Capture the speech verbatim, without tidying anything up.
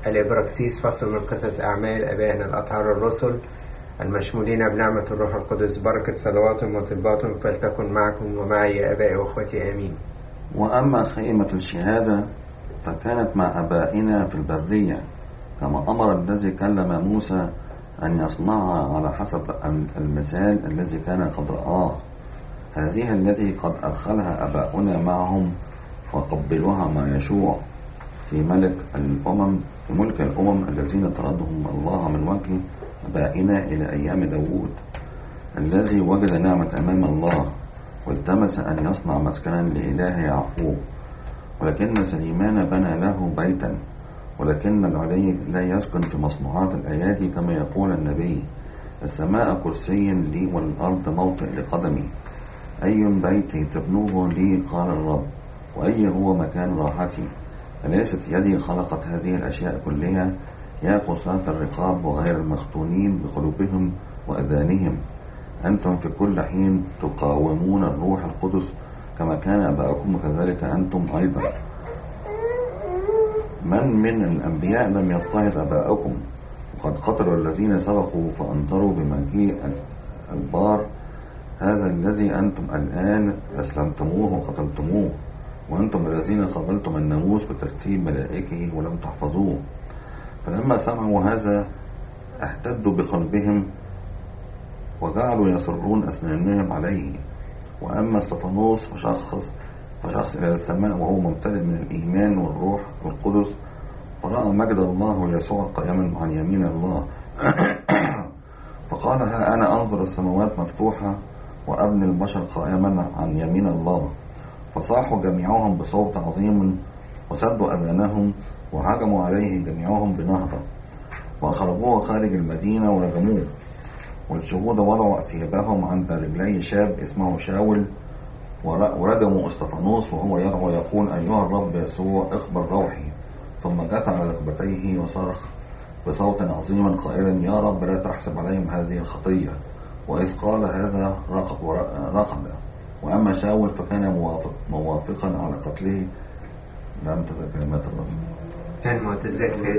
الإبراكسيس، فصل من قصص أعمال أبائنا الأطهار الرسل المشمولين بنعمة الروح القدس. بركة صلواتهم وطلباتهم فلتكن معكم ومعي أبائي وأخوتي آمين. وأما خيمة الشهادة فكانت مع أبائنا في البرية، كما أمر الذي كلم موسى أن يصنعها على حسب المثال الذي كان قد رآه. هذه التي قد أدخلها أباؤنا معهم وقبلوها مع يشوع في ملك الأمم في ملك الأمم الذين طردهم الله من وجه أبائنا إلى أيام داود، الذي وجد نعمة أمام الله والتمس أن يصنع مسكنا لإله يعقوب. ولكن سليمان بنى له بيتا، ولكن العلي لا يسكن في مصنوعات الأيادي، كما يقول النبي: السماء كرسي لي والأرض موطئ لقدمي. أي بيتي تبنوه لي قال الرب، وأي هو مكان راحتي؟ أليست يدي خلقت هذه الأشياء كلها؟ يا قساة الرقاب وغير المختونين بقلوبهم وأذانهم، أنتم في كل حين تقاومون الروح القدس كما كان أباؤكم، وكذلك أنتم أيضا. من من الأنبياء لم يضطهد أباؤكم؟ وقد قتلوا الذين سبقوا فأنظروا بمجيء البار، هذا الذي أنتم الآن أسلمتموه وقتلتموه، وأنتم الذين قبلتم الناموس بترتيب ملائكه ولم تحفظوه. فلما سمعوا هذا احتدوا بقلبهم وجعلوا يصرون أسنانهم عليه. وأما استفانوس فشخص فشخص إلى السماء وهو ممتلئ من الإيمان والروح القدس، فرأى مجد الله ويسوع قائما عن يمين الله فقال: ها أنا أنظر السماوات مفتوحة وابن البشر قائما عن يمين الله. فصاحوا جميعهم بصوت عظيم وسدوا أذانهم وهجموا عليه جميعهم بنهضة، وأخرجوه خارج المدينة ورجموه. والشهود وضعوا ثيابهم عند رجلي شاب اسمه شاول، ورجموا استفانوس وهو يدعو يقول: أيها الرب يسوع اقبل روحي. ثم جثى على ركبتيه وصرخ بصوت عظيم قائلا: يا رب لا تحسب عليهم هذه الخطية. وإذ قال هذا رقد. وأما شاول فكان موافق موافقا على قتله. لم تتكلمات الرب. كان معتزل